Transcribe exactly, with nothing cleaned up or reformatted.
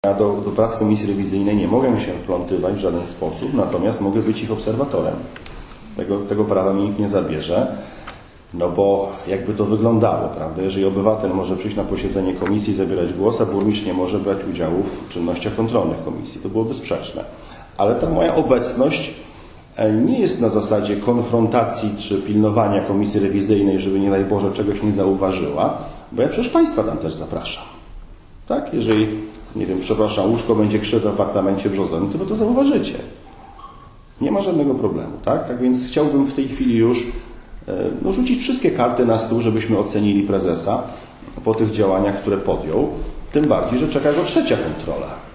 Ja do, do prac komisji rewizyjnej nie mogę się wplątywać w żaden sposób, natomiast mogę być ich obserwatorem. Tego, tego prawa mi nikt nie zabierze, no bo jakby to wyglądało, prawda? Jeżeli obywatel może przyjść na posiedzenie komisji i zabierać głos, a burmistrz nie może brać udziału w czynnościach kontrolnych komisji, to byłoby sprzeczne. Ale ta moja obecność nie jest na zasadzie konfrontacji czy pilnowania komisji rewizyjnej, żeby nie daj Boże czegoś nie zauważyła, bo ja przecież Państwa tam też zapraszam. Tak? Jeżeli, nie wiem, przepraszam, łóżko będzie krzywe w apartamencie Brzozowy, to wy to zauważycie. Nie ma żadnego problemu, tak? Tak więc chciałbym w tej chwili już no, rzucić wszystkie karty na stół, żebyśmy ocenili prezesa po tych działaniach, które podjął. Tym bardziej, że czeka go trzecia kontrola.